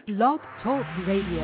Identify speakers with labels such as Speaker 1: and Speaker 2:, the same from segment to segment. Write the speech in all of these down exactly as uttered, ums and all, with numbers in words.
Speaker 1: Blog Talk Radio.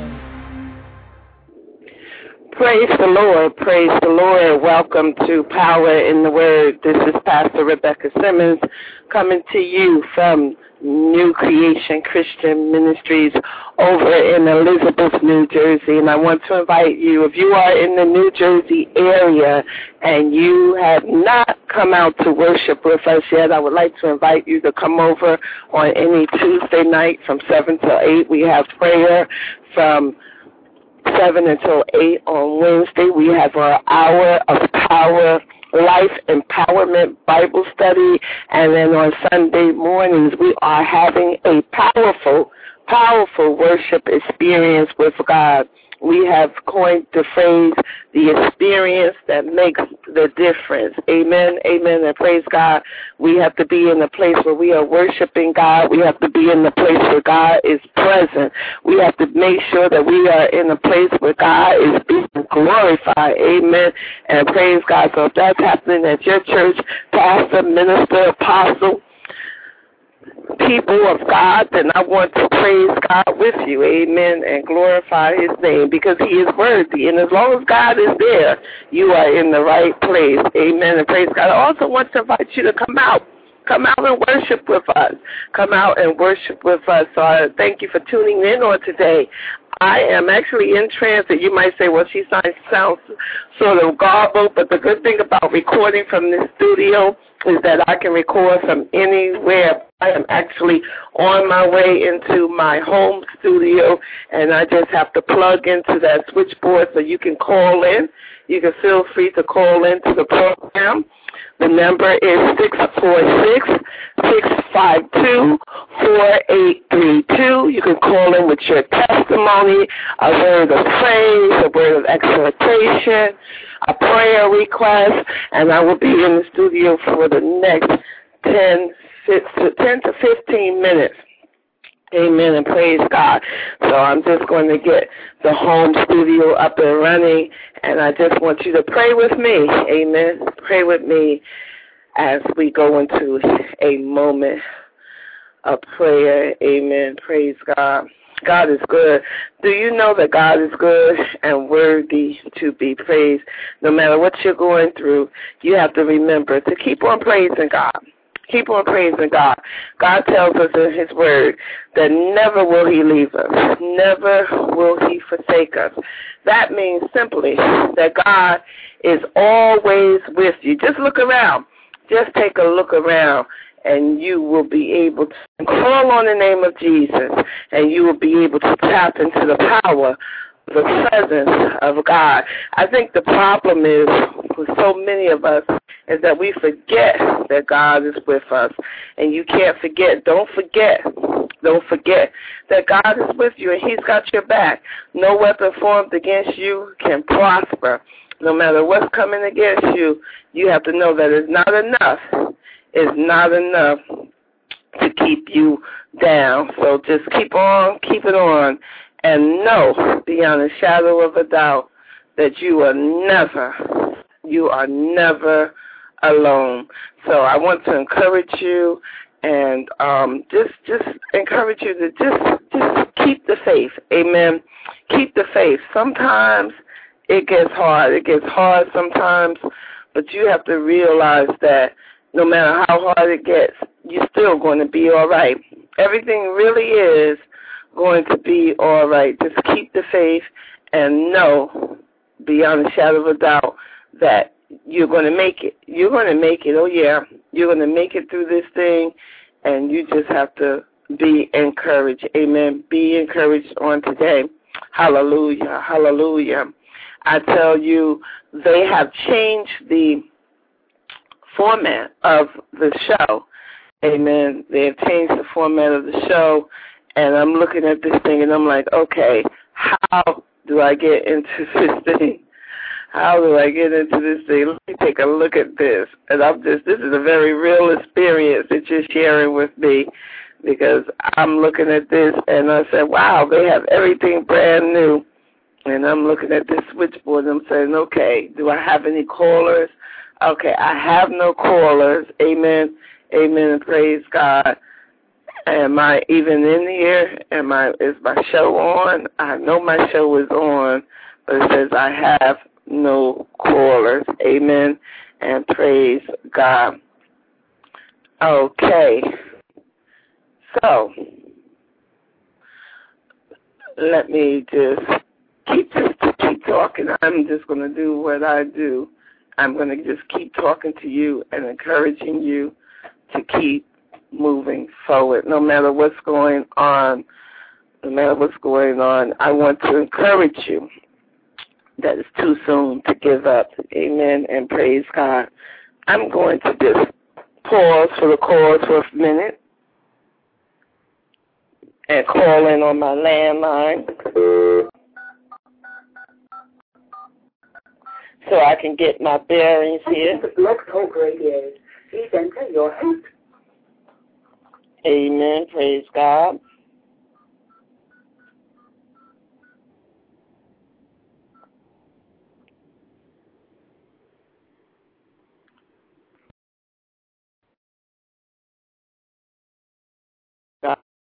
Speaker 2: Praise the Lord, praise the Lord. Welcome to Power in the Word. This is Pastor Rebecca Simmons coming to you from New Creation Christian Ministries over in Elizabeth, New Jersey. And I want to invite you, if you are in the New Jersey area and you have not come out to worship with us yet, I would like to invite you to come over on any Tuesday night from seven to eight. We have prayer from seven until eight on Wednesday. We have our hour of power, life empowerment Bible study. And then on Sunday mornings, we are having a powerful, powerful worship experience with God. We have coined the phrase, the experience that makes the difference. Amen, amen, and praise God. We have to be in a place where we are worshiping God. We have to be in the place where God is present. We have to make sure that we are in a place where God is being glorified. Amen, and praise God. So if that's happening at your church, pastor, minister, apostle, people of God, then I want to praise God with you, amen, and glorify his name because he is worthy. And as long as God is there, you are in the right place, amen, and praise God. I also want to invite you to come out. Come out and worship with us. Come out and worship with us. So I thank you for tuning in on today. I am actually in transit. You might say, well, she sounds, sounds sort of garbled, but the good thing about recording from this studio is that I can record from anywhere. I am actually on my way into my home studio, and I just have to plug into that switchboard so you can call in. You can feel free to call into the program. The number is six four six, six five two, four eight three two. You can call in with your testimony, a word of praise, a word of exhortation, a prayer request, and I will be in the studio for the next ten to fifteen minutes. Amen, and praise God. So I'm just going to get the home studio up and running, and I just want you to pray with me. Amen. Pray with me as we go into a moment of prayer. Amen. Praise God. God is good. Do you know that God is good and worthy to be praised? No matter what you're going through, you have to remember to keep on praising God. Keep on praising God. God tells us in his word that never will he leave us. Never will he forsake us. That means simply that God is always with you. Just look around. Just take a look around, and you will be able to call on the name of Jesus, and you will be able to tap into the power, the presence of God. I think the problem is with so many of us is that we forget that God is with us. And you can't forget. Don't forget. Don't forget that God is with you and he's got your back. No weapon formed against you can prosper. No matter what's coming against you, you have to know that it's not enough. It's not enough to keep you down. So just keep on, keep it on. And know beyond a shadow of a doubt that you are never, you are never alone. So I want to encourage you and um, just just encourage you to just just keep the faith. Amen. Keep the faith. Sometimes it gets hard. It gets hard sometimes, but you have to realize that no matter how hard it gets, you're still going to be all right. Everything really is going to be all right. Just keep the faith and know beyond a shadow of a doubt that you're going to make it. You're going to make it. Oh, yeah. You're going to make it through this thing, and you just have to be encouraged. Amen. Be encouraged on today. Hallelujah. Hallelujah. I tell you, they have changed the format of the show. Amen. They have changed the format of the show, and I'm looking at this thing, and I'm like, okay, how do I get into this thing? How do I get into this thing? Let me take a look at this. And I'm just, this is a very real experience that you're sharing with me because I'm looking at this, and I said, wow, they have everything brand new. And I'm looking at this switchboard, and I'm saying, okay, do I have any callers? Okay, I have no callers. Amen. Amen, and praise God. Am I even in here? Am I? Is my show on? I know my show is on, but it says I have no callers. Amen. And praise God. Okay. So let me just keep just keep talking. I'm just going to do what I do. I'm going to just keep talking to you and encouraging you to keep moving forward, no matter what's going on. No matter what's going on, I want to encourage you that it's too soon to give up. Amen and praise God. I'm going to just pause for the cause for a minute and call in on my landline so I can get my bearings here.
Speaker 1: Blog Talk Radio. Please enter your host.
Speaker 2: Amen. Praise God. God.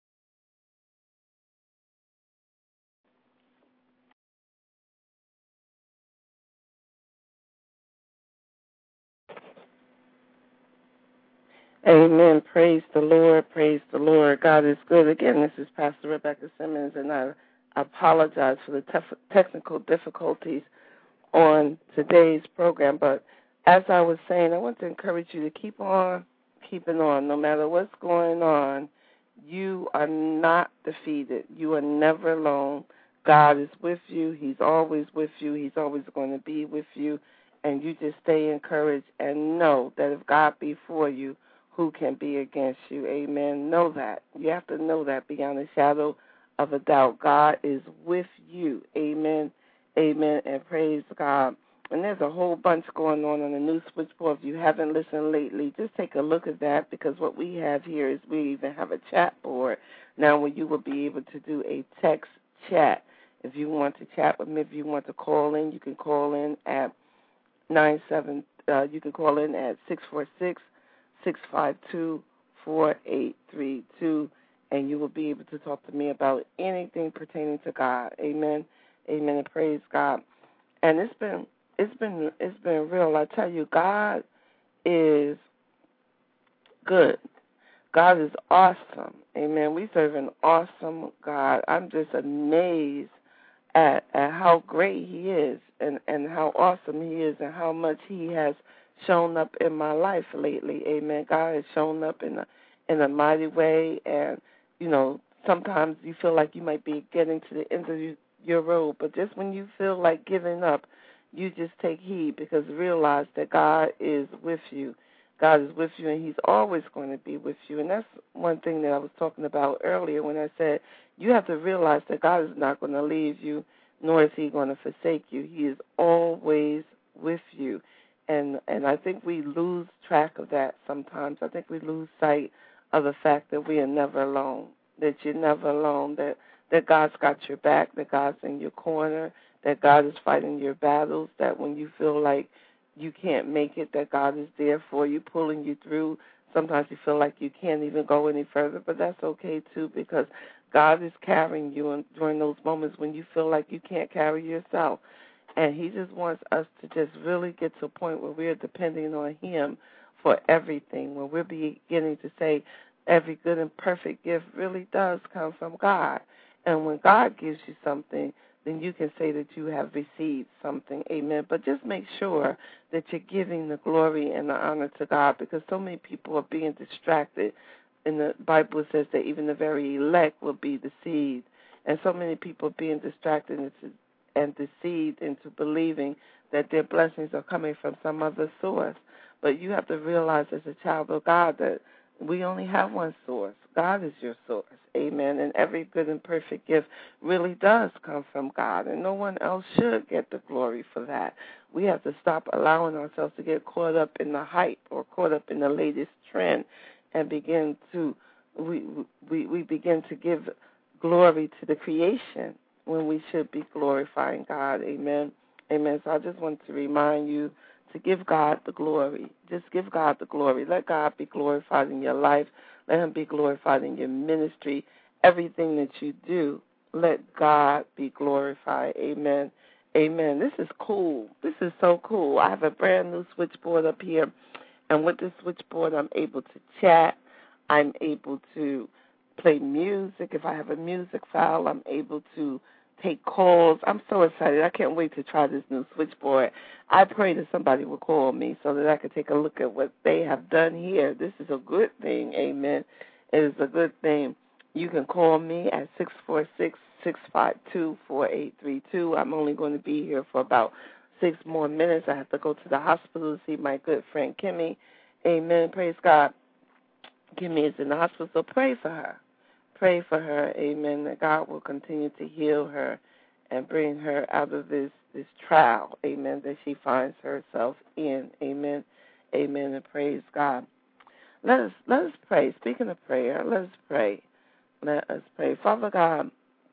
Speaker 2: Amen. Praise the Lord. Praise the Lord. God is good. Again, this is Pastor Rebecca Simmons, and I apologize for the tef- technical difficulties on today's program. But as I was saying, I want to encourage you to keep on keeping on. No matter what's going on, you are not defeated. You are never alone. God is with you. He's always with you. He's always going to be with you. And you just stay encouraged and know that if God be for you, who can be against you? Amen. Know that. You have to know that beyond a shadow of a doubt. God is with you. Amen. Amen. And praise God. And there's a whole bunch going on on the new switchboard. If you haven't listened lately, just take a look at that, because what we have here is we even have a chat board now where you will be able to do a text chat. If you want to chat with me, if you want to call in, you can call in at nine seven. Uh, you can call in at six four six, six five two, four eight three two, and you will be able to talk to me about anything pertaining to God. Amen. Amen. And praise God. And it's been it's been it's been real. I tell you, God is good. God is awesome. Amen. We serve an awesome God. I'm just amazed at, at how great He is, and, and how awesome He is, and how much He has shown up in my life lately. Amen. God has shown up in a in a mighty way, and you know, sometimes you feel like you might be getting to the end of your, your road, but just when you feel like giving up, you just take heed, because realize that God is with you. God is with you, and He's always going to be with you. And that's one thing that I was talking about earlier when I said you have to realize that God is not going to leave you, nor is He going to forsake you. He is always with you. And and I think we lose track of that sometimes. I think we lose sight of the fact that we are never alone, that you're never alone, that, that God's got your back, that God's in your corner, that God is fighting your battles, that when you feel like you can't make it, that God is there for you, pulling you through. Sometimes you feel like you can't even go any further, but that's okay too, because God is carrying you during those moments when you feel like you can't carry yourself. And He just wants us to just really get to a point where we're depending on Him for everything, where we're beginning to say every good and perfect gift really does come from God. And when God gives you something, then you can say that you have received something. Amen. But just make sure that you're giving the glory and the honor to God, because so many people are being distracted. And the Bible says that even the very elect will be deceived. And so many people are being distracted into, and deceived into believing that their blessings are coming from some other source. But you have to realize as a child of God that we only have one source. God is your source. Amen. And every good and perfect gift really does come from God, and no one else should get the glory for that. We have to stop allowing ourselves to get caught up in the hype or caught up in the latest trend, and begin to we we we begin to give glory to the creation when we should be glorifying God. Amen. Amen. So I just want to remind you to give God the glory. Just give God the glory. Let God be glorified in your life. Let him be glorified in your ministry. Everything that you do, let God be glorified. Amen. Amen. This is cool. This is so cool. I have a brand new switchboard up here, and with this switchboard, I'm able to chat. I'm able to play music. If I have a music file, I'm able to take calls. I'm so excited. I can't wait to try this new switchboard. I pray that somebody will call me so that I can take a look at what they have done here. This is a good thing. Amen. It is a good thing. You can call me at six four six, six five two, four eight three two. I'm only going to be here for about six more minutes. I have to go to the hospital to see my good friend Kimmy. Amen. Praise God. Kimmy is in the hospital, so pray for her. Pray for her, amen, that God will continue to heal her and bring her out of this, this trial, amen, that she finds herself in, amen, amen, and praise God. Let us let us pray. Speaking of prayer, let us pray. Let us pray. Father God,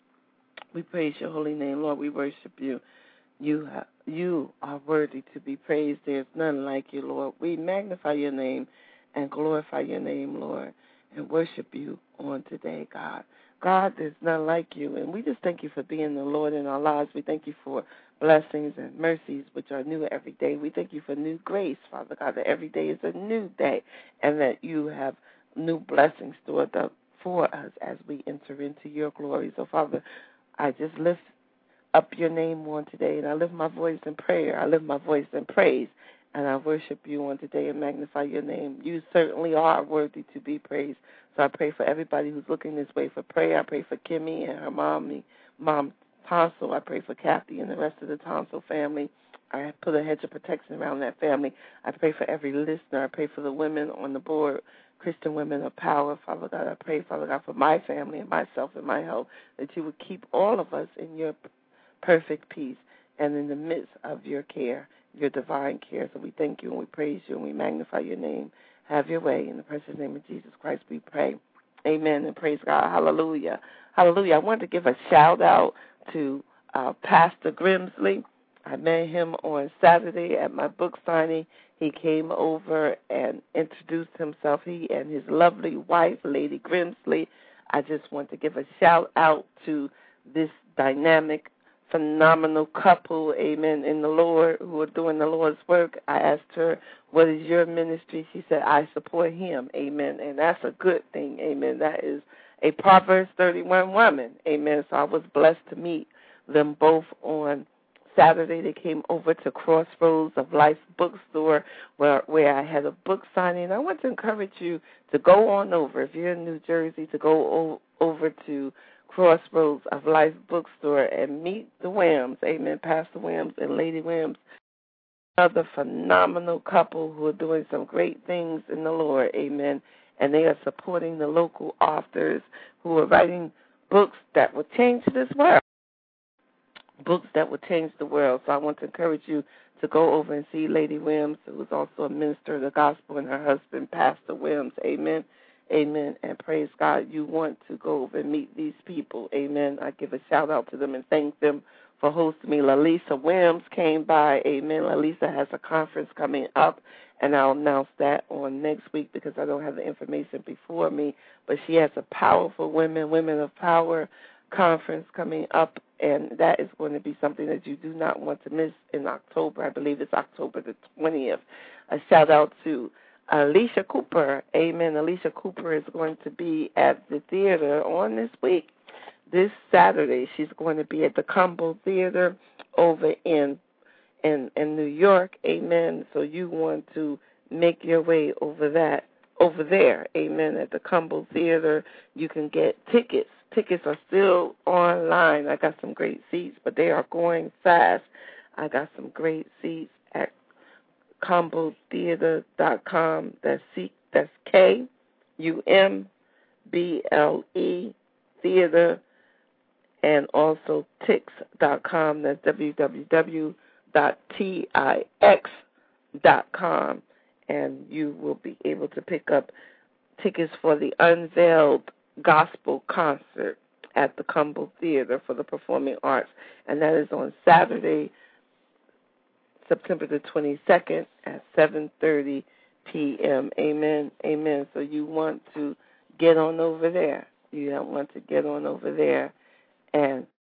Speaker 2: we praise your holy name. Lord, we worship you. You have, you are worthy to be praised. There's none like you, Lord. We magnify your name and glorify your name, Lord, and worship you on today, God. God, there's none like you, and we just thank you for being the Lord in our lives. We thank you for blessings and mercies which are new every day. We thank you for new grace, Father God, that every day is a new day, and that you have new blessings stored up for us as we enter into your glory. So, Father, I just lift up your name on today, and I lift my voice in prayer. I lift my voice in praise, and I worship you on today and magnify your name. You certainly are worthy to be praised. So I pray for everybody who's looking this way for prayer. I pray for Kimmy and her mommy, mom Tonsil. I pray for Kathy and the rest of the Tonsil family. I put a hedge of protection around that family. I pray for every listener. I pray for the women on the board, Christian Women of Power. Father God, I pray, Father God, for my family and myself and my health, that you would keep all of us in your perfect peace and in the midst of your care, your divine care. So we thank you and we praise you and we magnify your name. Have your way. In the precious name of Jesus Christ we pray. Amen and praise God. Hallelujah. Hallelujah. I want to give a shout out to uh, Pastor Grimsley. I met him on Saturday at my book signing. He came over and introduced himself, he and his lovely wife, Lady Grimsley. I just want to give a shout out to this dynamic, phenomenal couple, amen, in the Lord, who are doing the Lord's work. I asked her, what is your ministry? She said, I support him, amen, and that's a good thing, amen. That is a Proverbs thirty-one woman, amen. So I was blessed to meet them both on Saturday. They came over to Crossroads of Life bookstore where, where I had a book signing. I want to encourage you to go on over, if you're in New Jersey, to go o- over to Crossroads of Life bookstore and meet the Williams, amen, Pastor Williams and Lady Williams, another phenomenal couple who are doing some great things in the Lord, amen, and they are supporting the local authors who are writing books that will change this world, books that will change the world. So I want to encourage you to go over and see Lady Williams, who is also a minister of the gospel, and her husband, Pastor Williams, amen. Amen, and praise God. You want to go over and meet these people, amen. I give a shout-out to them and thank them for hosting me. Lalisa Williams came by, amen. Lalisa has a conference coming up, and I'll announce that on next week because I don't have the information before me, but she has a powerful Women, Women of Power conference coming up, and that is going to be something that you do not want to miss in October. I believe it's October the twentieth. A shout-out to Alicia Cooper, amen. Alicia Cooper is going to be at the theater on this week. This Saturday, she's going to be at the Cumble Theater over in, in in New York, amen. So you want to make your way over that, over there, amen, at the Cumble Theater. You can get tickets. Tickets are still online. I got some great seats, but they are going fast. I got some great seats at cumble theater dot com. That's C, that's K U M B L E theater, and also tix dot com. That's w w w dot tix dot com, and you will be able to pick up tickets for the Unveiled Gospel Concert at the Cumble Theater for the Performing Arts, and that is on Saturday, September the twenty-second at seven thirty p.m. Amen. Amen. So you want to get on over there. You don't want to get on over there and